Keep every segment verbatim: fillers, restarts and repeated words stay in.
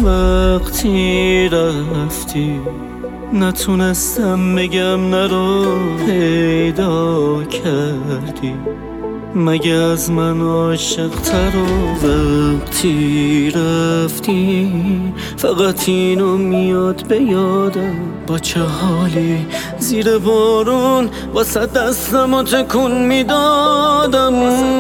وقتی رفتی نتونستم بگم نرو پیدا کردی، مگه از من عاشق‌تر و وقتی رفتی فقط اینو میاد به یادم، با چه حالی زیر بارون واسه دستمو تکون میدادم.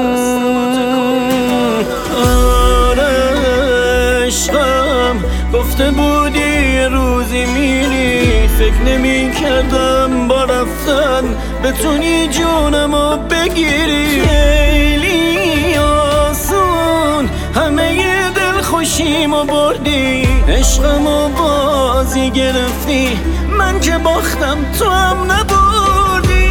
آره عشقم گفته بودی یه روزی میری، فکر نمی کردم با رفتن بتونی جونمو بگیری. خیلی آسون همه دل خوشیمو بردی، عشقمو بازی گرفتی، من که باختم تو هم نبردی.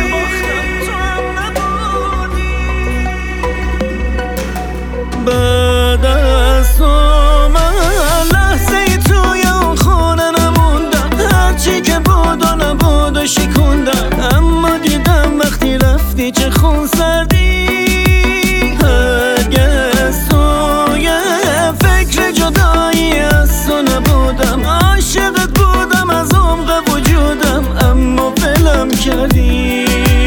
بعد از تو من لحظه ای توی اون خونه نموندم، هرچی که بود و نبود و شکوندم، اما دیدم وقتی رفتی چه خون سردی. هرگز توی فکر جدایی از تو نبودم، عاشقت بودم از عمق وجودم، اما ولم کردی.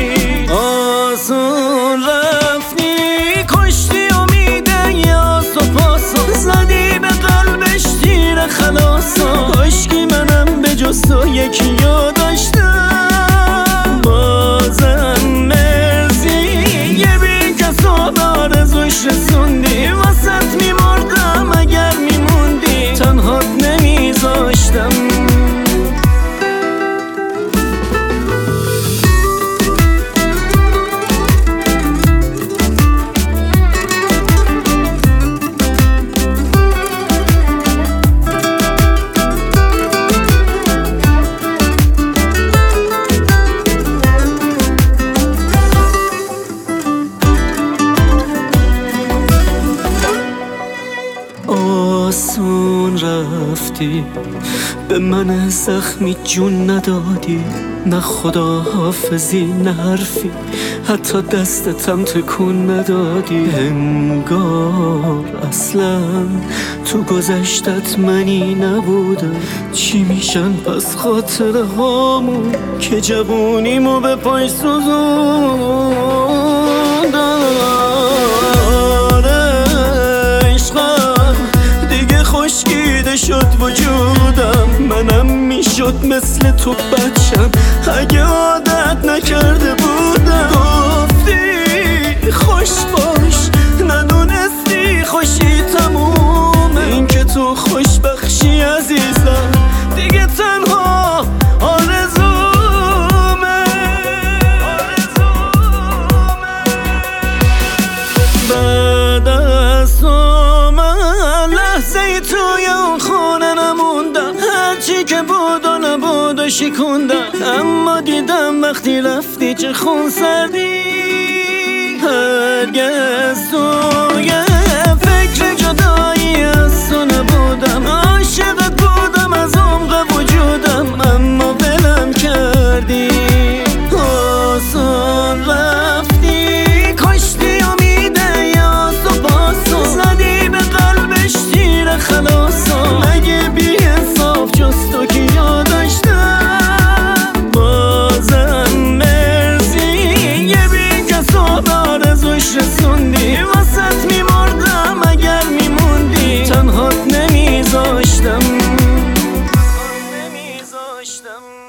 آسون رفتی کشتی امیده یا سپاسو، زدی به قلبش تیر خلاصو، کاشکی منم به جز تو یکی یا داشتم. بازم مرسی یه بی کس و آرزوش رسوندی، واسط میمردم اگر میموندی، تنهات نمیذاشتم. آسون رفتی به من زخمی جون ندادی، نه خدا حافظی نه حرفی، حتی دستتم تکون ندادی. انگار اصلا تو گذشتت منی نبودم، چی میشن پس خاطره هامون که جوونیمو به پای سوزوندم. خشکیده شد وجودم، منم میشد مثل تو بچم اگه عادت نکرده بودم. گفتی خوش باش ندونستی خوشی تمومه، این که تو خوش بخشی عزیزم دیگه تنها آرزومه. بعد از تو لحظه ای توی اون خونه نموندم، هرچی که بود و نبود و شکوندم، اما دیدم وقتی رفتی چه خون سردی. هرگز توی فکر جدایی از تو نبودم، عاشقت بودم از عمق وجودم، اما ولم کردی. آسان رفتی کشتی امیده یا سپاسو، زدی به قلبش تیر خلاصو، مگه بی حساب جز تو که یادشتم. بازم مرسی یه بی کس و آرزوش رسوندی، واسط میمردم اگر میموندی، تنهات نمیذاشتم.